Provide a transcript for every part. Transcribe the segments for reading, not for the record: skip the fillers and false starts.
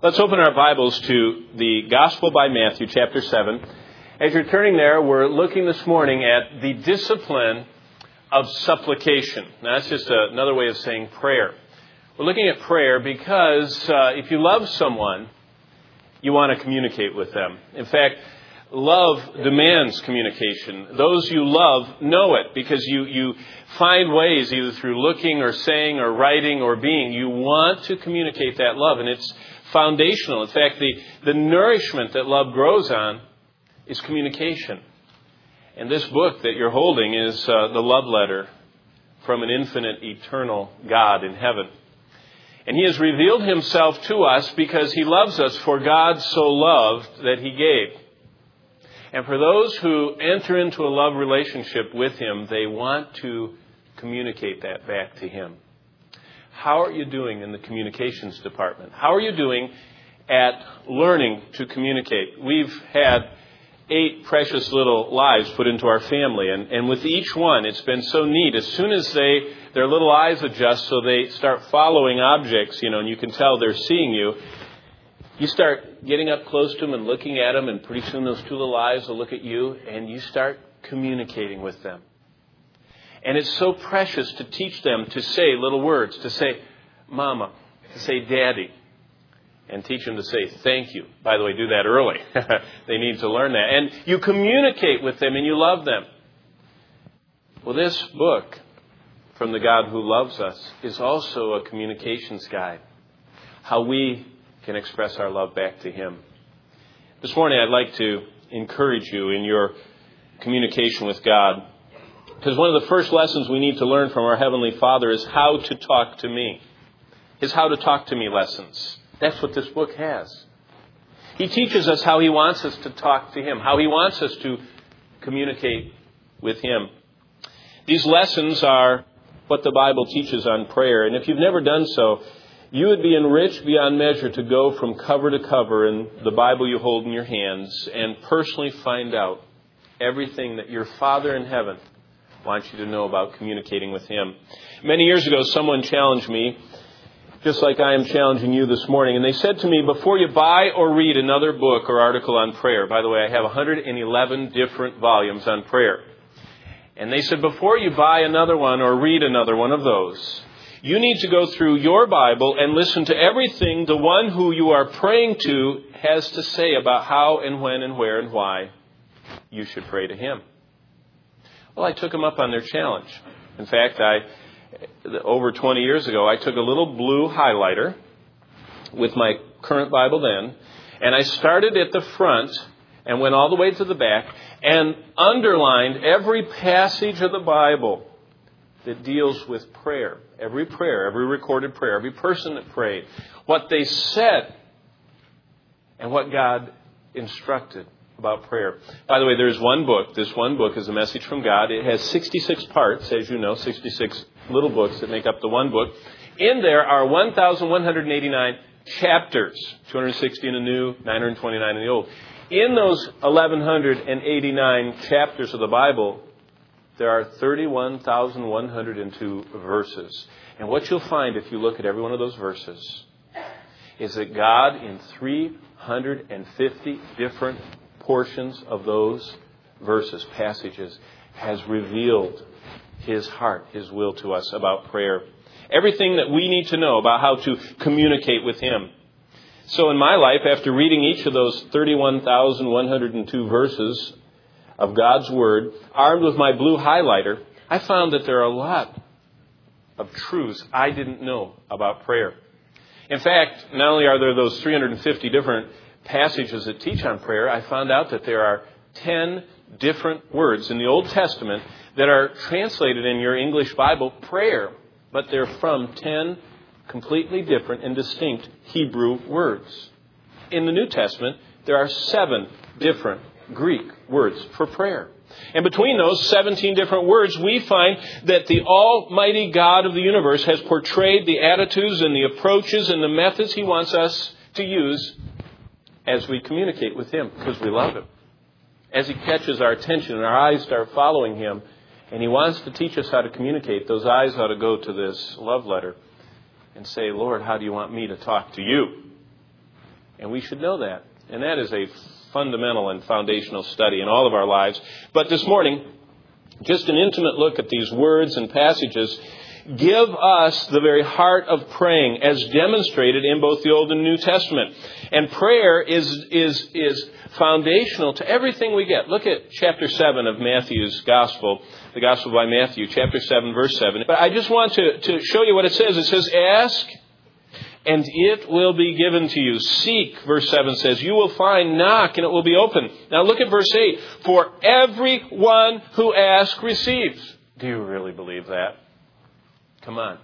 Let's open our Bibles to the Gospel by Matthew, chapter 7. As you're turning there, we're looking this morning at the discipline of supplication. Now, that's just another way of saying prayer. We're looking at prayer because if you love someone, you want to communicate with them. In fact, love demands communication. Those you love know it because you find ways, either through looking or saying or writing or being, you want to communicate that love. And it's foundational. In fact, the nourishment that love grows on is communication. And this book that you're holding is the love letter from an infinite, eternal God in heaven. And He has revealed Himself to us because He loves us, for God so loved that He gave. And for those who enter into a love relationship with Him, they want to communicate that back to Him. How are you doing in the communications department? How are you doing at learning to communicate? We've had 8 precious little lives put into our family, and with each one, it's been so neat. As soon as their little eyes adjust so they start following objects, and you can tell they're seeing you, you start getting up close to them and looking at them, and pretty soon those 2 little eyes will look at you, and you start communicating with them. And it's so precious to teach them to say little words, to say mama, to say daddy, and teach them to say thank you. By the way, do that early. They need to learn that. And you communicate with them and you love them. Well, this book from the God who loves us is also a communications guide. How we can express our love back to Him. This morning I'd like to encourage you in your communication with God. Because one of the first lessons we need to learn from our Heavenly Father is how to talk to me. His how to talk to me lessons. That's what this book has. He teaches us how He wants us to talk to Him, how He wants us to communicate with Him. These lessons are what the Bible teaches on prayer. And if you've never done so, you would be enriched beyond measure to go from cover to cover in the Bible you hold in your hands and personally find out everything that your Father in heaven wants you to know about communicating with Him. Many years ago, someone challenged me, just like I am challenging you this morning. And they said to me, before you buy or read another book or article on prayer, by the way, I have 111 different volumes on prayer. And they said, before you buy another one or read another one of those, you need to go through your Bible and listen to everything the one who you are praying to has to say about how and when and where and why you should pray to Him. Well, I took them up on their challenge. In fact, over 20 years ago, I took a little blue highlighter with my current Bible then, and I started at the front and went all the way to the back and underlined every passage of the Bible that deals with prayer, every recorded prayer, every person that prayed, what they said, and what God instructed about prayer. By the way, there's one book. This one book is a message from God. It has 66 parts, as you know, 66 little books that make up the one book. In there are 1,189 chapters, 260 in the New, 929 in the Old. In those 1,189 chapters of the Bible, there are 31,102 verses. And what you'll find if you look at every one of those verses is that God, in 350 different portions of those verses, passages, has revealed His heart, His will to us about prayer. Everything that we need to know about how to communicate with Him. So in my life, after reading each of those 31,102 verses of God's Word, armed with my blue highlighter, I found that there are a lot of truths I didn't know about prayer. In fact, not only are there those 350 different passages that teach on prayer, I found out that there are 10 different words in the Old Testament that are translated in your English Bible prayer, but they're from 10 completely different and distinct Hebrew words. In the New Testament, there are 7 different Greek words for prayer. And between those 17 different words, we find that the Almighty God of the universe has portrayed the attitudes and the approaches and the methods He wants us to use as we communicate with Him, because we love Him. As He catches our attention and our eyes start following Him, and He wants to teach us how to communicate, those eyes ought to go to this love letter and say, Lord, how do you want me to talk to you? And we should know that. And that is a fundamental and foundational study in all of our lives. But this morning, just an intimate look at these words and passages give us the very heart of praying as demonstrated in both the Old and New Testament. And prayer is foundational to everything we get. Look at chapter 7 of Matthew's Gospel, the Gospel by Matthew, chapter 7, verse 7. But I just want to show you what it says. It says, ask, and it will be given to you. Seek, verse 7 says, you will find. Knock, and it will be open. Now look at verse 8. For everyone who asks receives. Do you really believe that? Come on.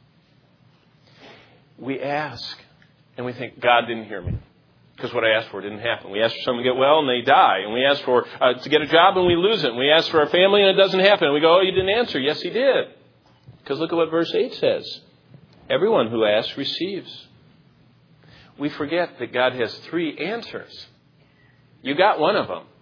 We ask, and we think, God didn't hear me. Because what I asked for didn't happen. We ask for someone to get well, and they die. And we ask for to get a job, and we lose it. And we ask for our family, and it doesn't happen. And we go, oh, you didn't answer. Yes, he did. Because look at what verse 8 says. Everyone who asks receives. We forget that God has 3 answers. You got one of them.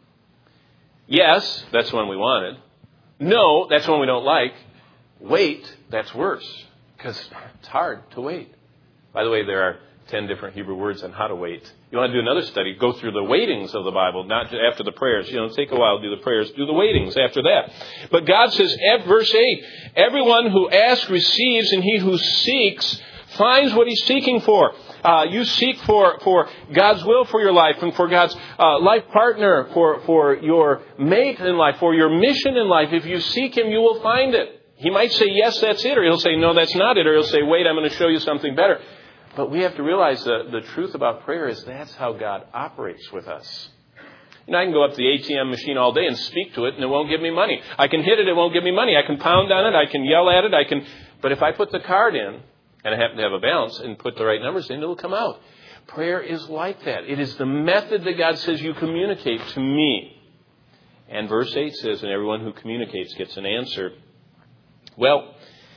Yes, that's the one we wanted. No, that's the one we don't like. Wait, that's worse. Because it's hard to wait. By the way, there are 10 different Hebrew words on how to wait. You want to do another study, go through the waitings of the Bible, not after the prayers. Take a while to do the prayers, do the waitings after that. But God says, verse 8, everyone who asks receives, and he who seeks finds what he's seeking for. You seek for God's will for your life and for God's life partner, for your mate in life, for your mission in life. If you seek him, you will find it. He might say, yes, that's it. Or he'll say, no, that's not it. Or he'll say, wait, I'm going to show you something better. But we have to realize the truth about prayer is that's how God operates with us. I can go up to the ATM machine all day and speak to it, and it won't give me money. I can hit it, it won't give me money. I can pound on it, I can yell at it, But if I put the card in, and I happen to have a balance, and put the right numbers in, it'll come out. Prayer is like that. It is the method that God says you communicate to me. And verse 8 says, and everyone who communicates gets an answer. Well,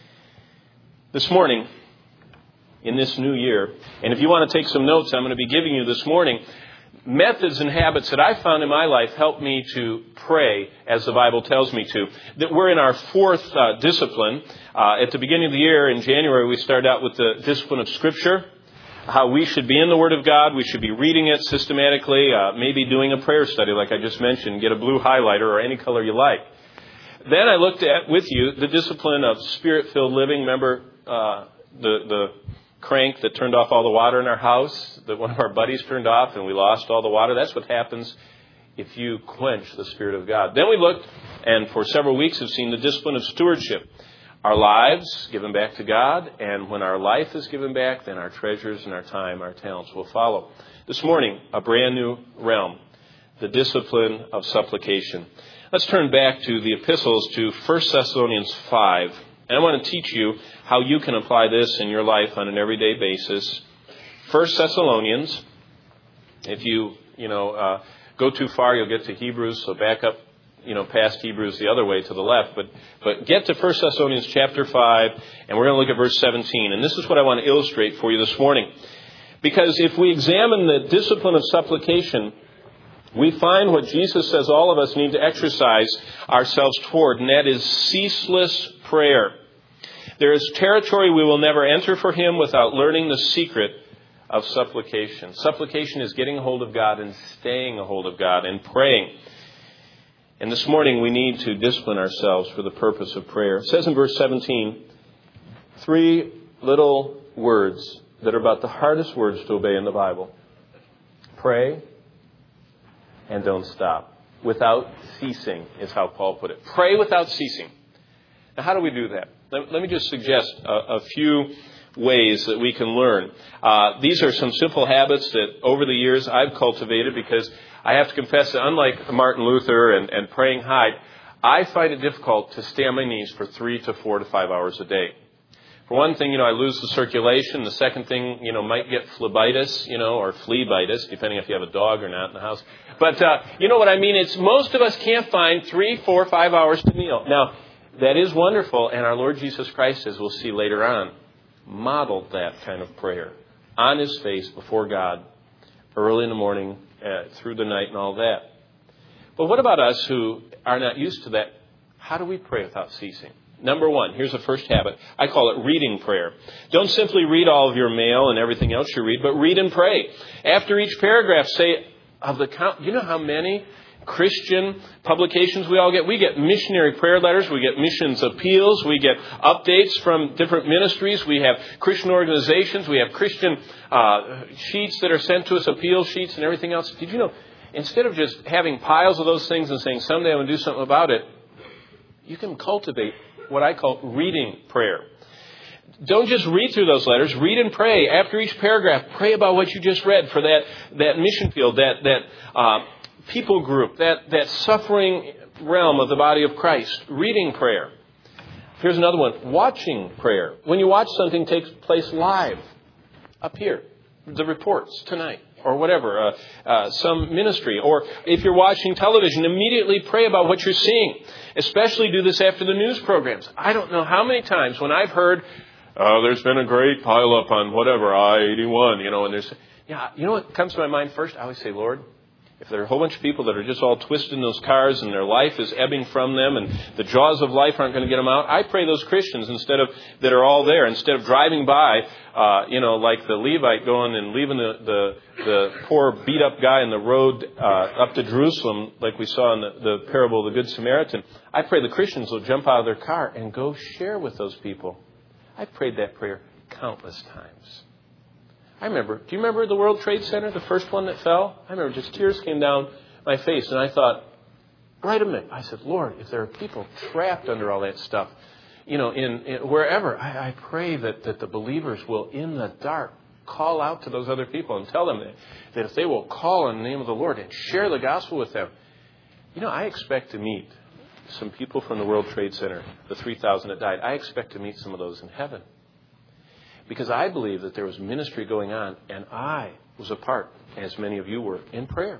this morning, in this new year, and if you want to take some notes, I'm going to be giving you this morning methods and habits that I found in my life help me to pray as the Bible tells me to. That we're in our 4th discipline. At the beginning of the year, in January, we started out with the discipline of Scripture, how we should be in the Word of God. We should be reading it systematically, maybe doing a prayer study like I just mentioned, get a blue highlighter or any color you like. Then I looked at with you the discipline of Spirit-filled living. Remember the crank that turned off all the water in our house that one of our buddies turned off and we lost all the water? That's what happens if you quench the Spirit of God. Then we looked, and for several weeks have seen the discipline of stewardship. Our lives given back to God, and when our life is given back, then our treasures and our time, our talents will follow. This morning, a brand new realm, the discipline of supplication. Let's turn back to the epistles to 1 Thessalonians 5. And I want to teach you how you can apply this in your life on an everyday basis. 1 Thessalonians, if you go too far, you'll get to Hebrews, so back up, past Hebrews the other way to the left. But get to 1 Thessalonians chapter 5, and we're going to look at verse 17. And this is what I want to illustrate for you this morning. Because if we examine the discipline of supplication, we find what Jesus says all of us need to exercise ourselves toward, and that is ceaseless prayer. There is territory we will never enter for him without learning the secret of supplication. Supplication is getting a hold of God and staying a hold of God and praying. And this morning we need to discipline ourselves for the purpose of prayer. It says in verse 17, 3 little words that are about the hardest words to obey in the Bible. Pray and don't stop. Without ceasing is how Paul put it. Pray without ceasing. Now, how do we do that? Let me just suggest a few ways that we can learn. These are some simple habits that over the years I've cultivated because I have to confess that unlike Martin Luther and praying Hyde, I find it difficult to stay on my knees for 3 to 4 to 5 hours a day. For one thing, I lose the circulation. The second thing, might get phlebitis, or phlebitis, depending if you have a dog or not in the house. But you know what I mean? It's most of us can't find 3, 4, 5 hours to kneel. Now, that is wonderful, and our Lord Jesus Christ, as we'll see later on, modeled that kind of prayer on his face before God, early in the morning, through the night, and all that. But what about us who are not used to that? How do we pray without ceasing? Number one, here's the first habit. I call it reading prayer. Don't simply read all of your mail and everything else you read, but read and pray. After each paragraph, say, of the count. You know how many Christian publications we all get? We get missionary prayer letters. We get missions appeals. We get updates from different ministries. We have Christian organizations. We have Christian sheets that are sent to us, appeal sheets and everything else. Did you know, instead of just having piles of those things and saying, someday I'm going to do something about it, you can cultivate what I call reading prayer. Don't just read through those letters. Read and pray. After each paragraph, pray about what you just read for that mission field, that people group, that suffering realm of the body of Christ. Reading prayer. Here's another one. Watching prayer. When you watch something take place live, up here, the reports tonight, or whatever, some ministry. Or if you're watching television, immediately pray about what you're seeing. Especially do this after the news programs. I don't know how many times when I've heard, there's been a great pileup on whatever, I-81, and there's... Yeah, you know what comes to my mind first? I always say, Lord, if there are a whole bunch of people that are just all twisted in those cars and their life is ebbing from them and the jaws of life aren't going to get them out, I pray those Christians that are all there, instead of driving by, like the Levite going and leaving the poor beat up guy in the road up to Jerusalem, like we saw in the parable of the Good Samaritan, I pray the Christians will jump out of their car and go share with those people. I've prayed that prayer countless times. Do you remember the World Trade Center, the first one that fell? I remember just tears came down my face, and I thought, right a minute. I said, Lord, if there are people trapped under all that stuff, in wherever, I pray that the believers will, in the dark, call out to those other people and tell them that if they will call on the name of the Lord and share the gospel with them. I expect to meet some people from the World Trade Center, the 3,000 that died. I expect to meet some of those in heaven. Because I believe that there was ministry going on, and I was a part, as many of you were, in prayer.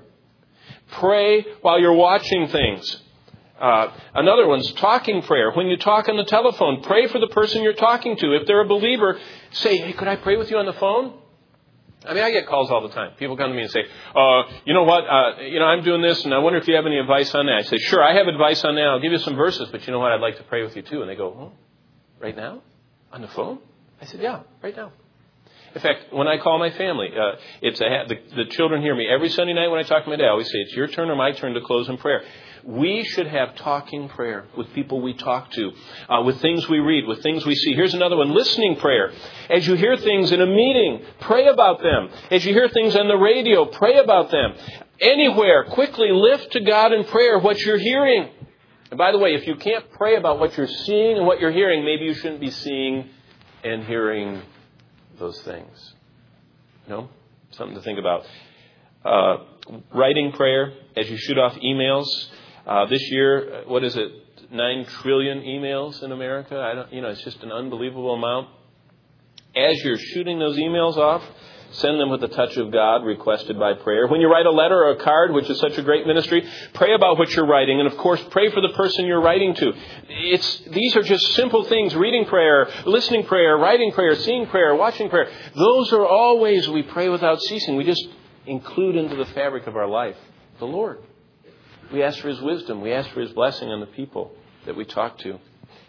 Pray while you're watching things. Another one's talking prayer. When you talk on the telephone, pray for the person you're talking to. If they're a believer, say, hey, could I pray with you on the phone? I get calls all the time. People come to me and say, you know what, I'm doing this, and I wonder if you have any advice on that. I say, sure, I have advice on that. I'll give you some verses, but you know what, I'd like to pray with you too. And they go, right now? On the phone? I said, yeah, right now. In fact, when I call my family, the children hear me. Every Sunday night when I talk to my dad, I always say, it's your turn or my turn to close in prayer. We should have talking prayer with people we talk to, with things we read, with things we see. Here's another one, listening prayer. As you hear things in a meeting, pray about them. As you hear things on the radio, pray about them. Anywhere, quickly lift to God in prayer what you're hearing. And by the way, if you can't pray about what you're seeing and what you're hearing, maybe you shouldn't be seeing and hearing those things. No? Something to think about. Writing prayer as you shoot off emails. This year, 9 trillion emails in America? It's just an unbelievable amount. As you're shooting those emails off, send them with the touch of God requested by prayer. When you write a letter or a card, which is such a great ministry, pray about what you're writing. And of course, pray for the person you're writing to. These are just simple things. Reading prayer, listening prayer, writing prayer, seeing prayer, watching prayer. Those are all ways we pray without ceasing. We just include into the fabric of our life the Lord. We ask for His wisdom. We ask for His blessing on the people that we talk to.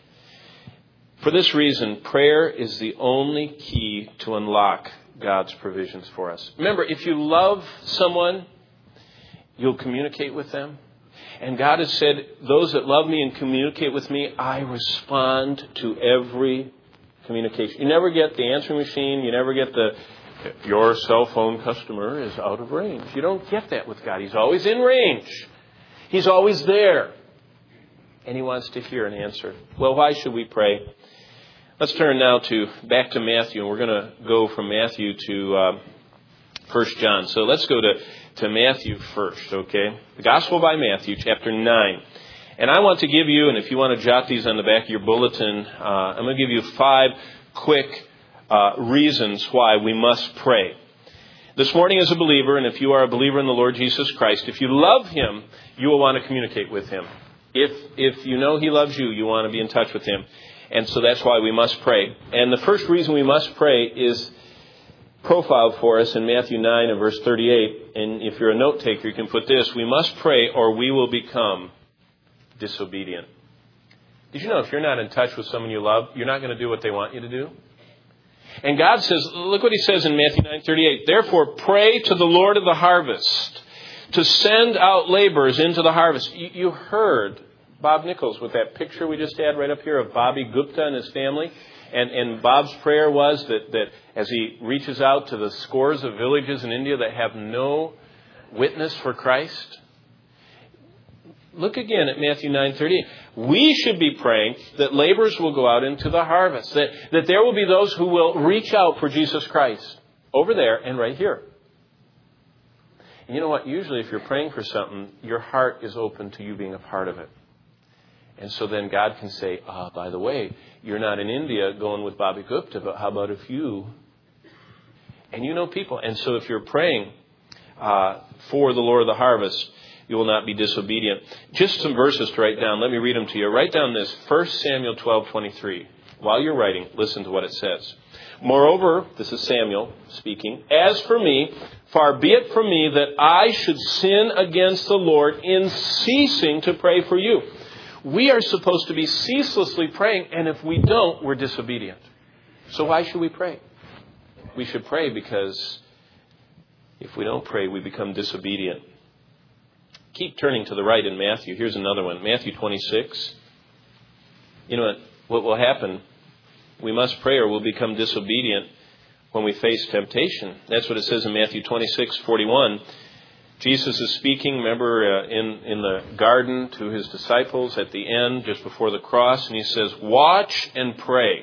For this reason, prayer is the only key to unlock God's provisions for us. Remember, if you love someone, you'll communicate with them. And God has said, those that love me and communicate with me, I respond to every communication. You never get the answering machine. You never get your cell phone customer is out of range. You don't get that with God. He's always in range. He's always there. And He wants to hear an answer. Well, why should we pray? Let's turn now back to Matthew, and we're going to go from Matthew to 1 John. So let's go to Matthew first, okay? The Gospel by Matthew, chapter 9. And I want to give you, and if you want to jot these on the back of your bulletin, I'm going to give you 5 quick reasons why we must pray. This morning as a believer, and if you are a believer in the Lord Jesus Christ, if you love Him, you will want to communicate with Him. If you know He loves you, you want to be in touch with Him. And so that's why we must pray. And the first reason we must pray is profiled for us in Matthew 9 and verse 38. And if you're a note taker, you can put this: we must pray or we will become disobedient. Did you know if you're not in touch with someone you love, you're not going to do what they want you to do? And God says, look what he says in Matthew 9:38. Therefore, pray to the Lord of the harvest to send out laborers into the harvest. You heard Bob Nichols with that picture we just had right up here of Bobby Gupta and his family. And Bob's prayer was that as he reaches out to the scores of villages in India that have no witness for Christ. Look again at Matthew 9:38. We should be praying that laborers will go out into the harvest. That there will be those who will reach out for Jesus Christ over there and right here. And you know what? Usually if you're praying for something, your heart is open to you being a part of it. And so then God can say, by the way, you're not in India going with Bobby Gupta, but how about if you... And you know people. And so if you're praying for the Lord of the harvest, you will not be disobedient. Just some verses to write down. Let me read them to you. Write down this, 1 Samuel 12:23. While you're writing, listen to what it says. Moreover, this is Samuel speaking, as for me, far be it from me that I should sin against the Lord in ceasing to pray for you. We are supposed to be ceaselessly praying, and if we don't, we're disobedient. So why should we pray? We should pray because if we don't pray, we become disobedient. Keep turning to the right in Matthew. Here's another one. Matthew 26. You know what will happen? We must pray or we'll become disobedient when we face temptation. That's what it says in Matthew 26:41. Jesus is speaking, remember, in the garden to his disciples at the end, just before the cross. And he says, watch and pray,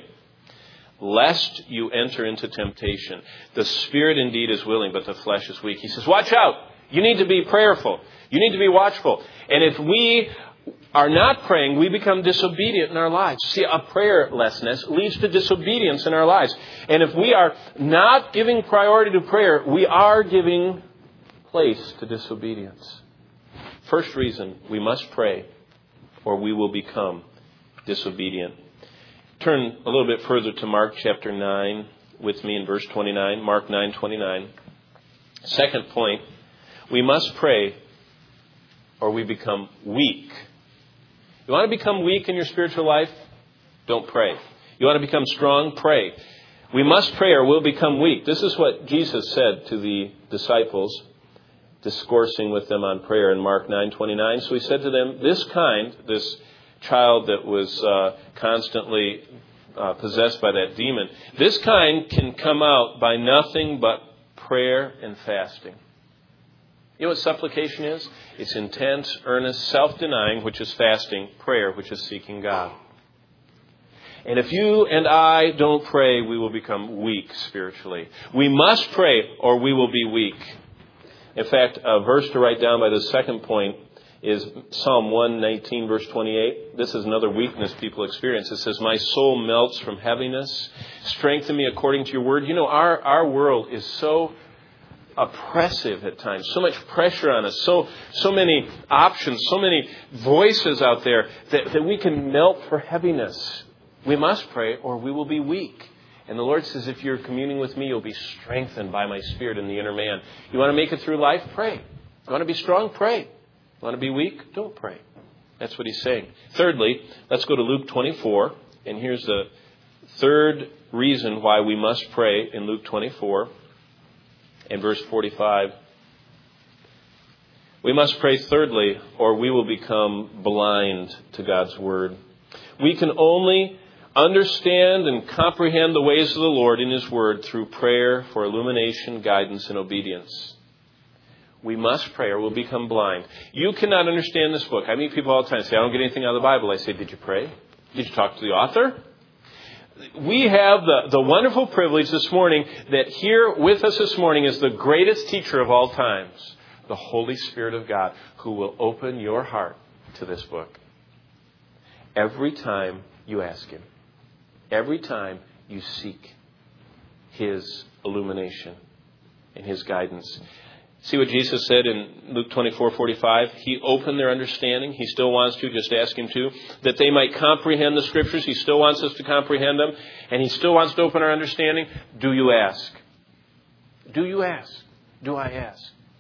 lest you enter into temptation. The spirit indeed is willing, but the flesh is weak. He says, watch out. You need to be prayerful. You need to be watchful. And if we are not praying, we become disobedient in our lives. See, a prayerlessness leads to disobedience in our lives. And if we are not giving priority to prayer, we are giving place to disobedience. First reason, we must pray or we will become disobedient. Turn a little bit further to Mark chapter 9 with me in verse 29. Mark 9:29. Second point, we must pray or we become weak. You want to become weak in your spiritual life? Don't pray. You want to become strong? Pray. We must pray or we'll become weak. This is what Jesus said to the disciples, discoursing with them on prayer in Mark 9:29. So he said to them, this child that was constantly possessed by that demon, this kind can come out by nothing but prayer and fasting. You know what supplication is? It's intense, earnest, self-denying, which is fasting, prayer, which is seeking God. And if you and I don't pray, we will become weak spiritually. We must pray or we will be weak. In fact, a verse to write down by the second point is Psalm 119, verse 28. This is another weakness people experience. It says, my soul melts from heaviness. Strengthen me according to your word. You know, our world is so oppressive at times, so much pressure on us, so many options, so many voices out there that we can melt for heaviness. We must pray or we will be weak. And the Lord says, if you're communing with me, you'll be strengthened by my spirit in the inner man. You want to make it through life? Pray. You want to be strong? Pray. You want to be weak? Don't pray. That's what he's saying. Thirdly, let's go to Luke 24. And here's the third reason why we must pray in Luke 24. In verse 45, we must pray thirdly, or we will become blind to God's word. We can only understand and comprehend the ways of the Lord in his word through prayer for illumination, guidance, and obedience. We must pray or we'll become blind. You cannot understand this book. I meet people all the time say, I don't get anything out of the Bible. I say, did you pray? Did you talk to the author? We have the wonderful privilege this morning that here with us this morning is the greatest teacher of all times, the Holy Spirit of God, who will open your heart to this book. Every time you ask him, every time you seek his illumination and his guidance. See what Jesus said in Luke 24:45? He opened their understanding. He still wants to. Just ask him to. That they might comprehend the scriptures. He still wants us to comprehend them. And he still wants to open our understanding. Do you ask? Do you ask? Do I ask?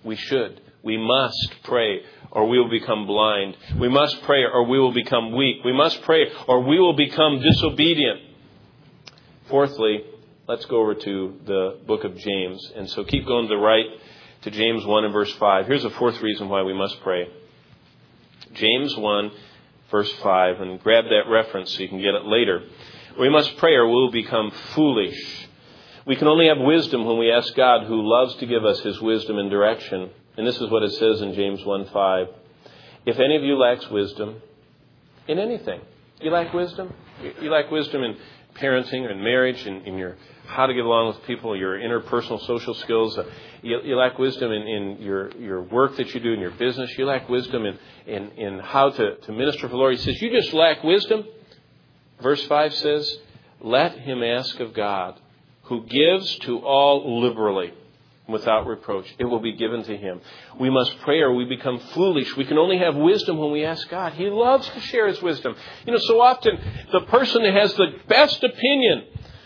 We should. We must pray or we will become blind. We must pray or we will become weak. We must pray or we will become disobedient. Fourthly, let's go over to the book of James. And so keep going to the right to James 1 and verse 5. Here's a fourth reason why we must pray. James 1, verse 5. And grab that reference so you can get it later. We must pray or we will become foolish. We can only have wisdom when we ask God, who loves to give us His wisdom and direction. And this is what it says in James 1:5. If any of you lacks wisdom in anything, you lack wisdom? You lack wisdom in parenting and marriage and in your how to get along with people, your interpersonal social skills. You lack wisdom in your work that you do in your business. You lack wisdom in how to minister for the Lord. He says, you just lack wisdom. Verse 5 says, let him ask of God, who gives to all liberally, without reproach. It will be given to him. We must pray or we become foolish. We can only have wisdom when we ask God. He loves to share His wisdom. So often the person that has the best opinion,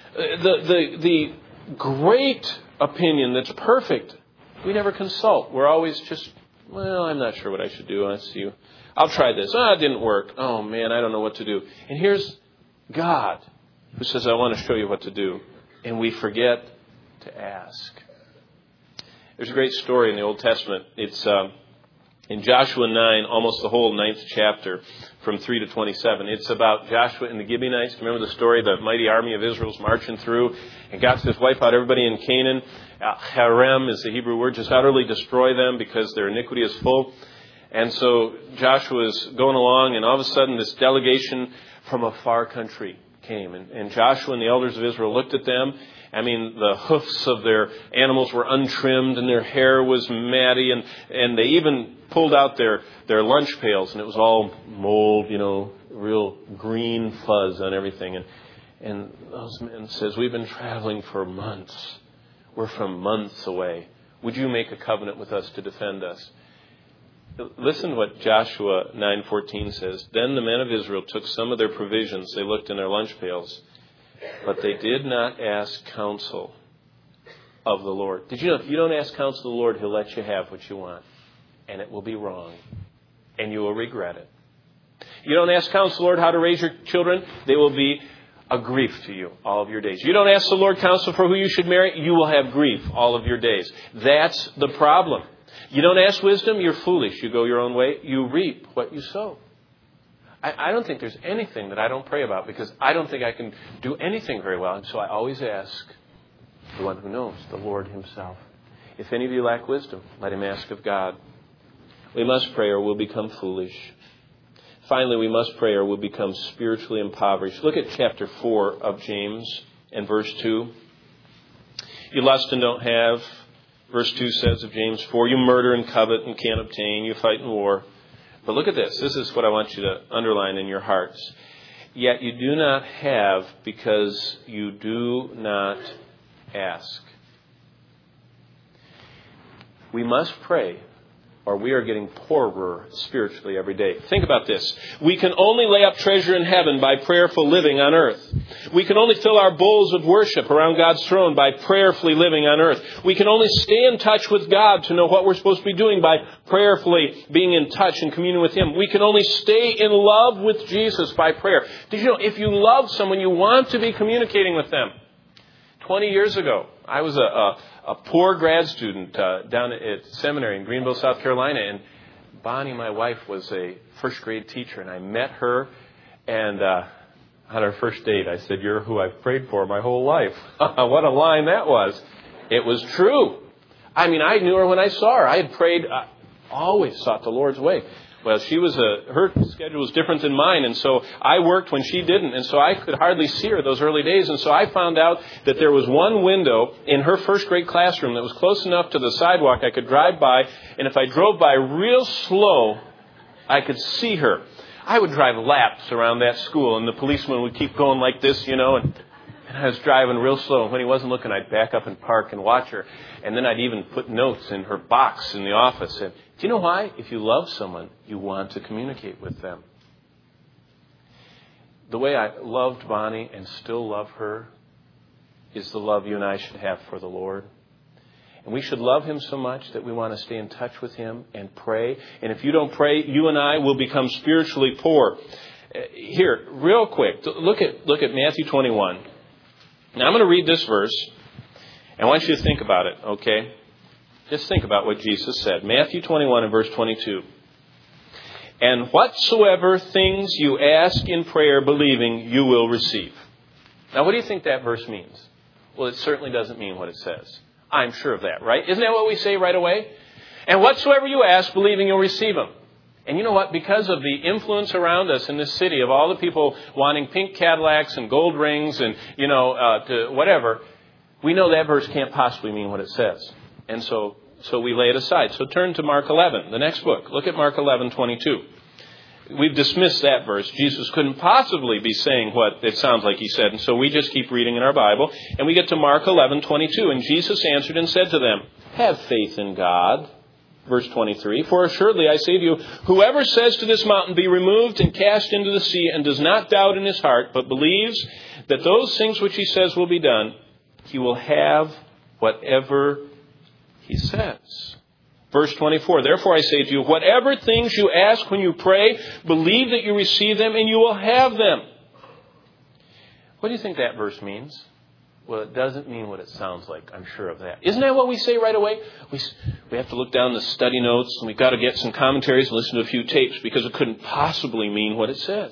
the great opinion that's perfect, we never consult. We're always just, I'm not sure what I should do. I'll try this. It didn't work. Oh man, I don't know what to do. And here's God who says, I want to show you what to do. And we forget to ask. There's a great story in the Old Testament. It's in Joshua 9, almost the whole 9th chapter, from 3 to 27. It's about Joshua and the Gibeonites. Remember the story? The mighty army of Israel's marching through, and God says, wipe out everybody in Canaan. Harem is the Hebrew word, just utterly destroy them because their iniquity is full. And so Joshua is going along, and all of a sudden this delegation from a far country came. And Joshua and the elders of Israel looked at them. The hoofs of their animals were untrimmed and their hair was matty, and they even pulled out their lunch pails, and it was all mold, real green fuzz on everything. And those men says, we've been traveling for months. We're from months away. Would you make a covenant with us to defend us? Listen to what Joshua 9:14 says. Then the men of Israel took some of their provisions. They looked in their lunch pails. But they did not ask counsel of the Lord. Did you know if you don't ask counsel of the Lord, He'll let you have what you want. And it will be wrong. And you will regret it. You don't ask counsel of the Lord how to raise your children, they will be a grief to you all of your days. You don't ask the Lord counsel for who you should marry, you will have grief all of your days. That's the problem. You don't ask wisdom, you're foolish. You go your own way, you reap what you sow. I don't think there's anything that I don't pray about because I don't think I can do anything very well. And so I always ask the one who knows, the Lord Himself. If any of you lack wisdom, let him ask of God. We must pray or we'll become foolish. Finally, we must pray or we'll become spiritually impoverished. Look at chapter 4 of James and verse 2. You lust and don't have. Verse 2 says of James 4, you murder and covet and can't obtain. You fight in war. But look at this. This is what I want you to underline in your hearts. Yet you do not have because you do not ask. We must pray or we are getting poorer spiritually every day. Think about this. We can only lay up treasure in heaven by prayerful living on earth. We can only fill our bowls of worship around God's throne by prayerfully living on earth. We can only stay in touch with God to know what we're supposed to be doing by prayerfully being in touch and communion with Him. We can only stay in love with Jesus by prayer. Did you know if you love someone, you want to be communicating with them? 20 years ago, I was a poor grad student down at seminary in Greenville, South Carolina. And Bonnie, my wife, was a first grade teacher. And I met her. And on our first date, I said, you're who I've prayed for my whole life. What a line that was. It was true. I knew her when I saw her. I had prayed, always sought the Lord's way. Well, her schedule was different than mine, and so I worked when she didn't, and so I could hardly see her those early days, and so I found out that there was one window in her first grade classroom that was close enough to the sidewalk I could drive by, and if I drove by real slow, I could see her. I would drive laps around that school, and the policeman would keep going like this, and I was driving real slow, and when he wasn't looking, I'd back up and park and watch her, and then I'd even put notes in her box in the office, and do you know why? If you love someone, you want to communicate with them. The way I loved Bonnie and still love her is the love you and I should have for the Lord. And we should love Him so much that we want to stay in touch with Him and pray. And if you don't pray, you and I will become spiritually poor. Here, real quick, look at Matthew 21. Now I'm going to read this verse. And I want you to think about it, okay? Just think about what Jesus said. Matthew 21 and verse 22. And whatsoever things you ask in prayer, believing, you will receive. Now, what do you think that verse means? Well, it certainly doesn't mean what it says. I'm sure of that, right? Isn't that what we say right away? And whatsoever you ask, believing, you'll receive them. And you know what? Because of the influence around us in this city of all the people wanting pink Cadillacs and gold rings and, whatever, we know that verse can't possibly mean what it says. And so we lay it aside. So turn to Mark 11, the next book. Look at Mark 11:22. We've dismissed that verse. Jesus couldn't possibly be saying what it sounds like He said. And so we just keep reading in our Bible. And we get to Mark 11:22. And Jesus answered and said to them, have faith in God. Verse 23, for assuredly I say to you, whoever says to this mountain, be removed and cast into the sea, and does not doubt in his heart, but believes that those things which he says will be done, he will have whatever he says. Verse 24, therefore I say to you, whatever things you ask when you pray, believe that you receive them and you will have them. What do you think that verse means? Well, it doesn't mean what it sounds like. I'm sure of that. Isn't that what we say right away? We have to look down the study notes and we've got to get some commentaries and listen to a few tapes because it couldn't possibly mean what it says.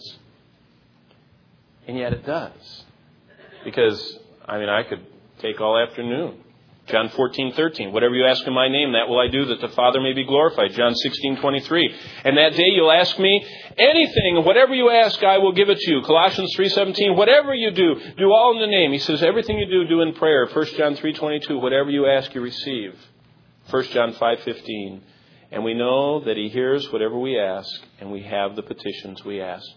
And yet it does. Because, I could take all afternoon. John 14:13, whatever you ask in my name, that will I do, that the Father may be glorified. John 16:23, and that day you'll ask me anything, whatever you ask, I will give it to you. Colossians 3:17, whatever you do all in the name. He says, everything you do in prayer. 1 John 3:22, whatever you ask, you receive. 1 John 5:15, and we know that He hears whatever we ask, and we have the petitions we ask.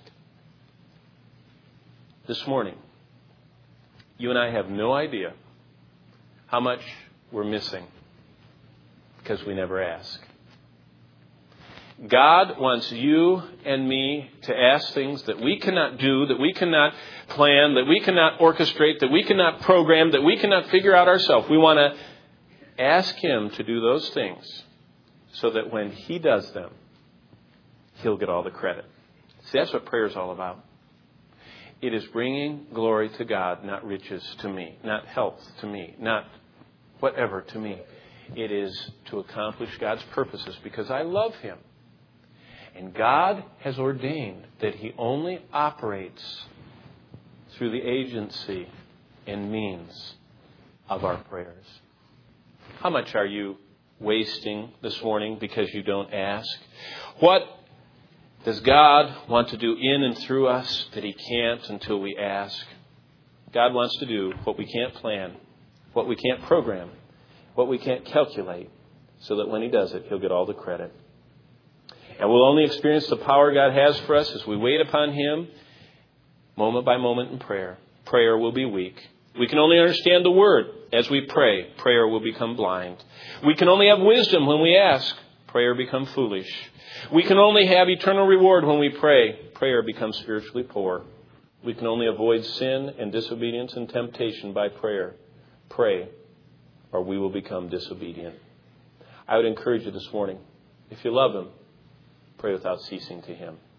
This morning, you and I have no idea how much we're missing because we never ask. God wants you and me to ask things that we cannot do, that we cannot plan, that we cannot orchestrate, that we cannot program, that we cannot figure out ourselves. We want to ask Him to do those things so that when He does them, He'll get all the credit. See, that's what prayer is all about. It is bringing glory to God, not riches to me, not health to me, not whatever to me. It is to accomplish God's purposes because I love Him. And God has ordained that He only operates through the agency and means of our prayers. How much are you wasting this morning because you don't ask? What does God want to do in and through us that He can't until we ask? God wants to do what we can't plan, what we can't program, what we can't calculate, so that when He does it, He'll get all the credit. And we'll only experience the power God has for us as we wait upon Him, moment by moment in prayer. Prayer will be weak. We can only understand the Word as we pray. Prayer will become blind. We can only have wisdom when we ask. Prayer becomes foolish. We can only have eternal reward when we pray. Prayer becomes spiritually poor. We can only avoid sin and disobedience and temptation by prayer. Pray, or we will become disobedient. I would encourage you this morning, if you love Him, pray without ceasing to Him.